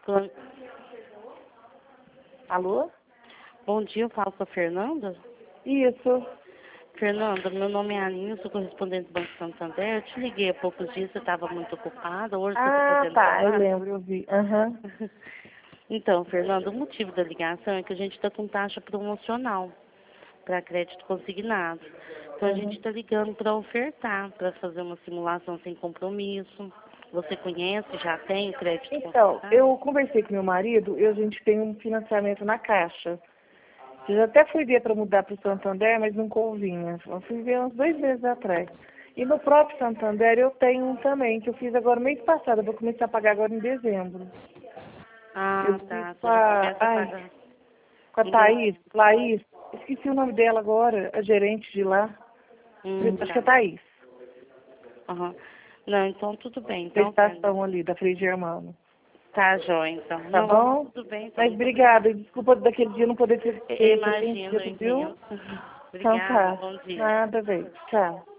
Plan- Alô? Bom dia, eu falo com a Fernanda. Isso. Fernanda, meu nome é Aninha, sou correspondente do Banco Santander. Eu te liguei há poucos dias, você estava muito ocupada, hoje você está podendo Tá, eu falar? lembro, eu vi. Aham. Então, Fernanda, o motivo da ligação é que a gente está com taxa promocional para crédito consignado. Então, a gente está ligando para ofertar, para fazer uma simulação sem compromisso. Você conhece, já tem o crédito Então, consignado? eu conversei com meu marido e a gente tem um financiamento na Caixa. Eu até fui ver para mudar para o Santander, mas não convinha. Eu fui ver uns 2 meses atrás. E no próprio Santander eu tenho um também, que eu fiz agora mês passado. Eu vou começar a pagar agora em dezembro. Ah, Eu fiz tá. com Você já a, começa a pagar com a em Thaís, dezembro. Laís. Esqueci o nome dela agora, a gerente de lá. Acho que é Tá. Thaís, Aham. Não, então tudo bem. da Então, Fernanda, estação ali, da Frei Germano. tá jóia, então. Tá Não, bom? tudo bem, então. Mas Muito obrigada. obrigada. Desculpa daquele dia não poder ter Imagino, atendido, viu? entendo. Então Obrigada, tá. bom dia. Nada, bem. Tchau.